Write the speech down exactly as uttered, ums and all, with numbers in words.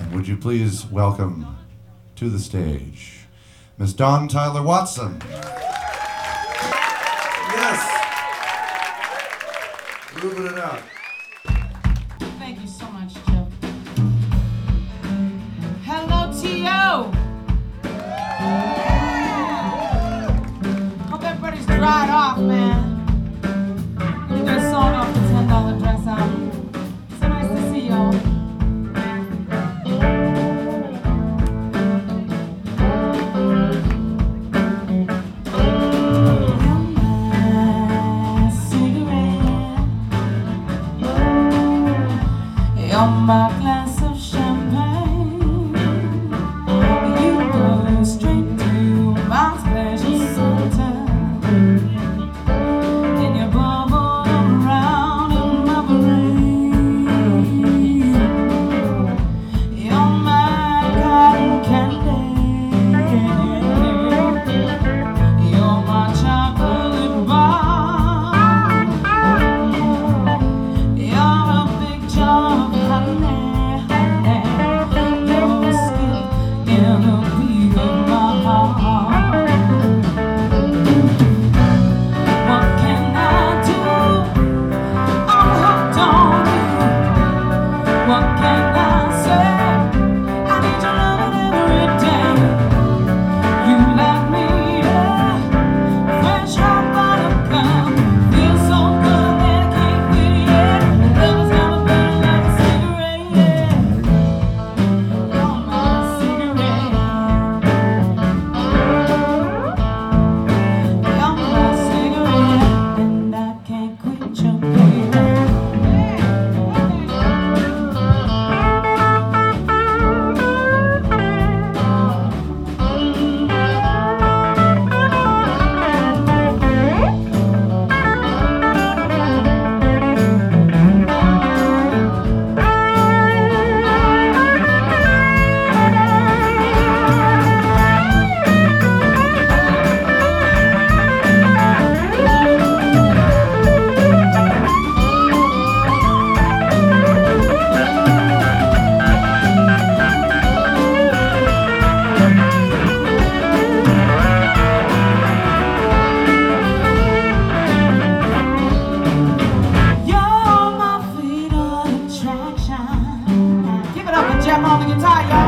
would you please welcome to the stage Miss Dawn Tyler Watson. Yes. Moving it out. Thank you so much, Joe. Hello, T O Hope everybody's dried off, man. You get a song off the ten dollar dress album. So nice to see y'all. On my glass of champagne, you go straight to my special sometime, and you bubble around in my brain. You're my cotton candy, you're my chocolate bar, you're a big jar of Jeff on the guitar, y'all.